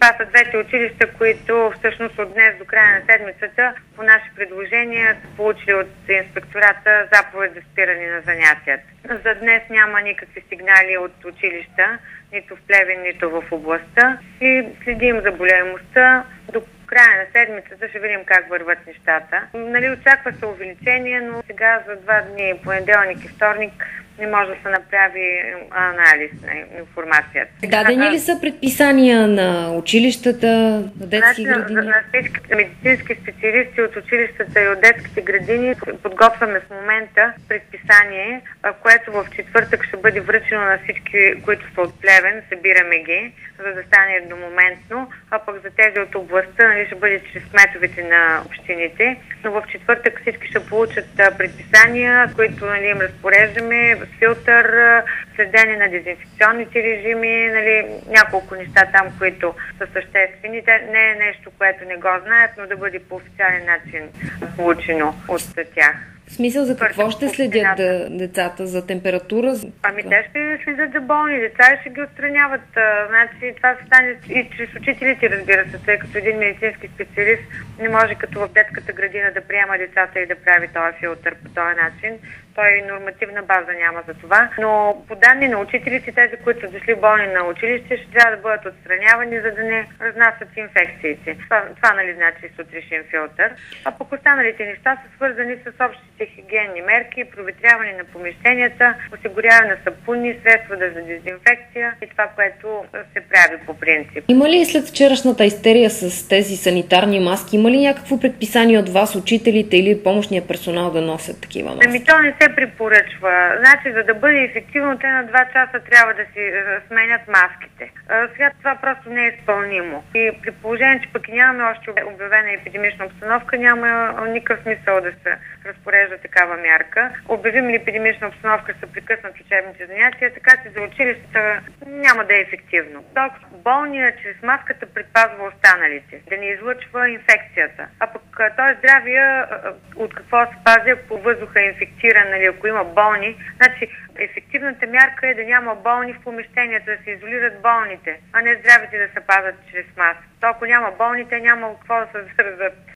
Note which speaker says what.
Speaker 1: Това са двете училища, които всъщност от днес до края на седмицата по наши предложения са получили от инспектората заповед за спиране на занятията. За днес няма никакви сигнали от училища, нито в Плевен, нито в областта, и следим заболеваемостта. До края на седмицата ще видим как върват нещата. Очаква се увеличение, но сега за 2 дни, понеделник и вторник, не може да се направи анализ на информацията.
Speaker 2: Дадени ли са предписания на училищата, на детски градини?
Speaker 1: На всички медицински специалисти от училищата и от детските градини подготвяме в момента предписание, което в четвъртък ще бъде връчено на всички, които са от Плевен. Събираме ги, за да стане едномоментно, а пък за тези от областта ще бъде чрез кметовете на общините. Но в четвъртък всички ще получат предписания, които им разпореждаме, филтър, следене на дезинфекционните режими, няколко неща там, които са съществени. Не е нещо, което не го знаят, но да бъде по официален начин получено от тях.
Speaker 2: В смисъл, за какво ще следят децата? За температура?
Speaker 1: Те ще следят за болни деца и ще ги отстраняват. Значи, това ще стане и чрез учителите, разбира се, тъй като един медицински специалист не може като в детската градина да приема децата и да прави този филтър по този начин. Той нормативна база няма за това. Но по данни на учителите, тези, които са дошли болни на училище, ще трябва да бъдат отстранявани, за да не разнасят инфекциите. Това значи сутрешен филтър. А пък останалите неща са свързани с общите хигиенни мерки, проветряване на помещенията, осигуряване на сапунни средства за дезинфекция и това, което се прави по принцип.
Speaker 2: Има ли след вчерашната истерия с тези санитарни маски, има ли някакво предписание от вас, учителите или помощния персонал да носят такива маски?
Speaker 1: То не се препоръчва. Значи, за да бъде ефективно, те на 2 часа трябва да си сменят маските. Сега това просто не е изпълнимо. И при положение, че пък и нямаме още обявена епидемична обстановка, няма никакъв смисъл да се разпорежда такава мярка. Обявим ли епидемична обстановка, ще се прекъснат учебните занятия, така че за училищата няма да е ефективно. Толкова болният чрез маската предпазва останалите, да не излъчва инфекцията. А пък той здравия от какво се пази, ако въздуха е инфектиран, ако има болни. Значи, ефективната мярка е да няма болни в помещенията, да се изолират болните, а не здравите да се пазят чрез маска. То ако няма болните, няма какво да се заразят.